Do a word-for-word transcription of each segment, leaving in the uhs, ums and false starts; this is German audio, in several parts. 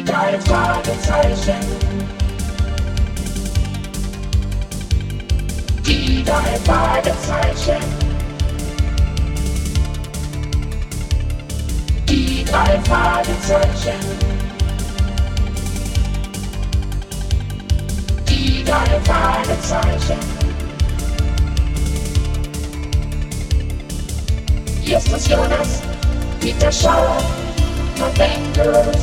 drei Fragezeichen. Die drei Fragezeichen. Die drei Fragezeichen. Die drei Fragezeichen. Hier ist das Jonas, Peter Schauer und Bengels.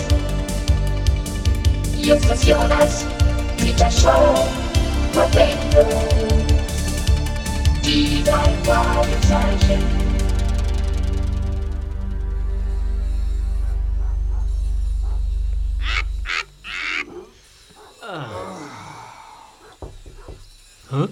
Hier ist das Jonas, Peter Schauer und Bengels. Die drei Fragezeichen. Hä?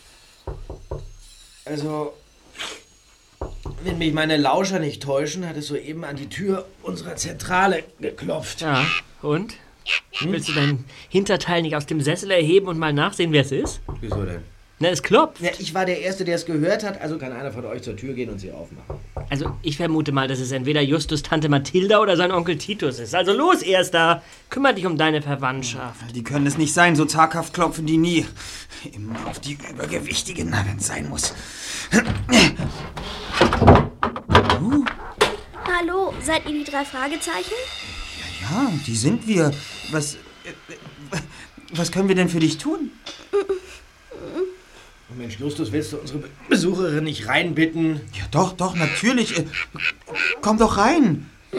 Also, wenn mich meine Lauscher nicht täuschen, hat es soeben an die Tür unserer Zentrale geklopft. Ja, und? Hm? Willst du dein Hinterteil nicht aus dem Sessel erheben und mal nachsehen, wer es ist? Wieso denn? Na, es klopft. Ja, ich war der Erste, der es gehört hat, also kann einer von euch zur Tür gehen und sie aufmachen. Also, ich vermute mal, dass es entweder Justus Tante Mathilda oder sein Onkel Titus ist. Also los, Erster, kümmere dich um deine Verwandtschaft. Die können es nicht sein, so zaghaft klopfen die nie. Immer auf die Übergewichtigen, na, wenn es sein muss. Uh. Hallo, seid ihr die drei Fragezeichen? Ja, ja, die sind wir. Was, äh, was können wir denn für dich tun? Oh Mensch, Justus, willst du unsere Besucherin nicht reinbitten? Ja, doch, doch, natürlich. Äh, komm doch rein. Oh,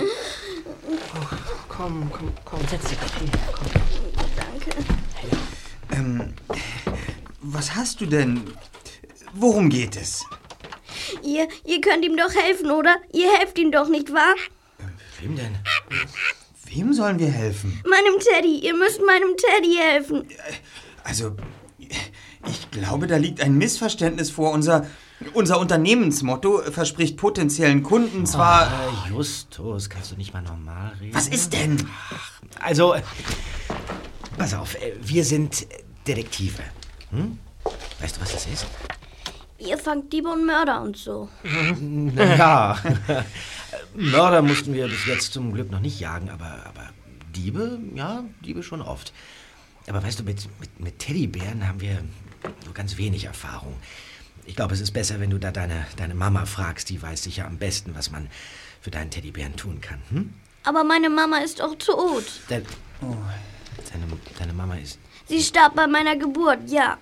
komm, komm, komm, setz dich hier. Komm. Danke. Ähm, was hast du denn? Worum geht es? Ihr, ihr könnt ihm doch helfen, oder? Ihr helft ihm doch, nicht wahr? Äh, wem denn? Wem sollen wir helfen? Meinem Teddy. Ihr müsst meinem Teddy helfen. Also, ich glaube, da liegt ein Missverständnis vor. Unser, unser Unternehmensmotto verspricht potenziellen Kunden zwar... Oh, Justus, kannst du nicht mal normal reden? Was ist denn? Also, pass auf, wir sind Detektive. Hm? Weißt du, was das ist? Ihr fangt Diebe und Mörder und so. Ja, Mörder mussten wir bis jetzt zum Glück noch nicht jagen, aber, aber Diebe, ja, Diebe schon oft. Aber weißt du, mit, mit, mit Teddybären haben wir nur ganz wenig Erfahrung. Ich glaube, es ist besser, wenn du da deine, deine Mama fragst. Die weiß sicher am besten, was man für deinen Teddybären tun kann. Hm? Aber meine Mama ist doch tot. Dein, oh, deine, deine Mama ist... Sie starb bei meiner Geburt, ja.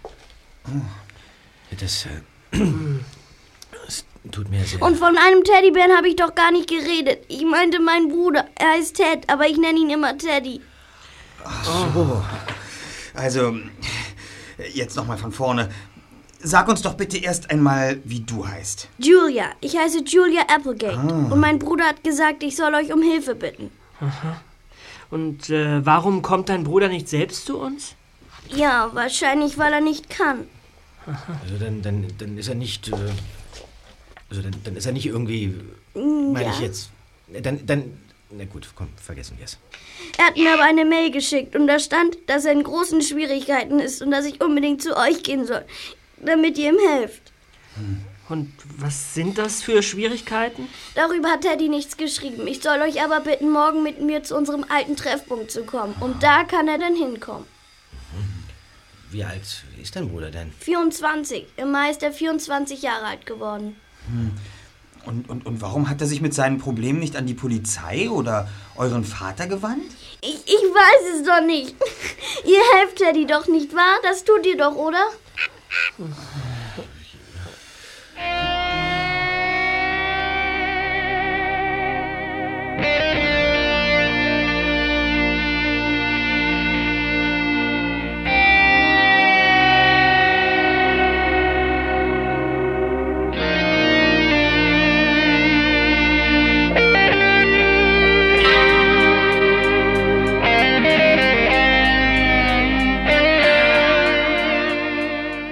Oh, das, äh, das tut mir sehr... Und von einem Teddybären habe ich doch gar nicht geredet. Ich meinte meinen Bruder. Er heißt Ted, aber ich nenne ihn immer Teddy. Ach so. Also, jetzt nochmal von vorne. Sag uns doch bitte erst einmal, wie du heißt. Julia. Ich heiße Julia Applegate. Ah. Und mein Bruder hat gesagt, ich soll euch um Hilfe bitten. Aha. Und äh, warum kommt dein Bruder nicht selbst zu uns? Ja, wahrscheinlich, weil er nicht kann. Aha. Also dann, dann, dann ist er nicht... Äh, also dann, dann ist er nicht irgendwie... Mm, meine ja. ich jetzt... Dann... dann na gut, komm, vergessen wir es. Er hat mir aber eine Mail geschickt und da stand, dass er in großen Schwierigkeiten ist und dass ich unbedingt zu euch gehen soll, damit ihr ihm helft. Und was sind das für Schwierigkeiten? Darüber hat Teddy nichts geschrieben. Ich soll euch aber bitten, morgen mit mir zu unserem alten Treffpunkt zu kommen. Und da kann er dann hinkommen. Wie alt ist dein Bruder denn? vierundzwanzig. Im Mai ist er vierundzwanzig Jahre alt geworden. Hm. Und, und, und warum hat er sich mit seinen Problemen nicht an die Polizei oder euren Vater gewandt? Ich, ich weiß es doch nicht. Ihr helft Teddy doch, nicht wahr? Das tut ihr doch, oder?